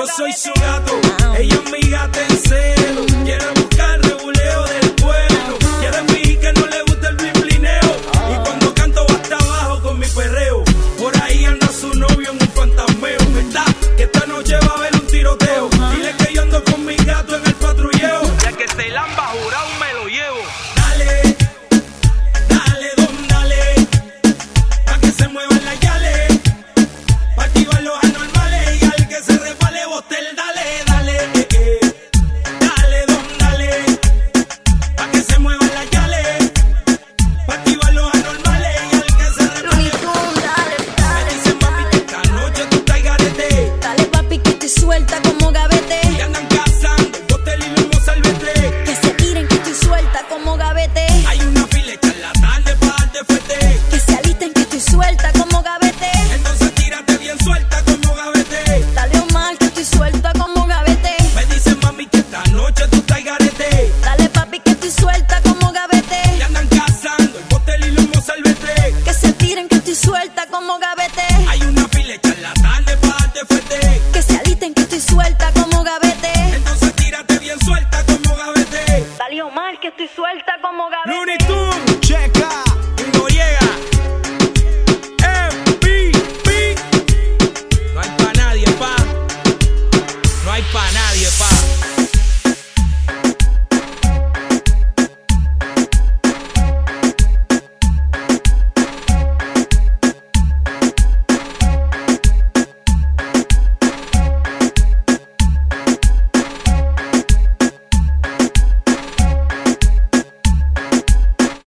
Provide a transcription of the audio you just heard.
soy su gato, ella es mi gata en celo. Quiere buscar rebuleo del pueblo, quiere fingir que no le gusta el blinblineo. Y cuando canto va hasta abajo con mi perreo. Por ahí anda su novio en un fantasmeo. ¿Verdad? Que esta noche va a haber un tiroteo. Dile que yo ando con mi gato en el patrulleo. Ya que se lamba jurado me lo llevo. Dale, dale, don, dale, pa' que se muevan las yales, pa' activar los anormales y al que se resbale bote el dale, dale, dale, don, dale, pa' que se muevan las yales, pa' activar los anormales y al que se resbale bote. Me dicen mami que esta noche tú estás garete. Dale papi que estoy suelta como gavete. Que andan cazando, bote el mismo salvete. Que se tiren que estoy suelta como gavete. Hay una fila hecha en la tarde pa' darte fuerte. Que se alisten que estoy suelta como gavete. Entonces tírate bien suelta como gavete. Dale Omar que estoy suelta como gavete. Me dicen mami que esta noche tú estás garete. Dale papi que estoy suelta como gavete. Que andan cazando, el bote y lomo salvete. Que se tiren que estoy suelta como gavete. Hay una fila hecha en la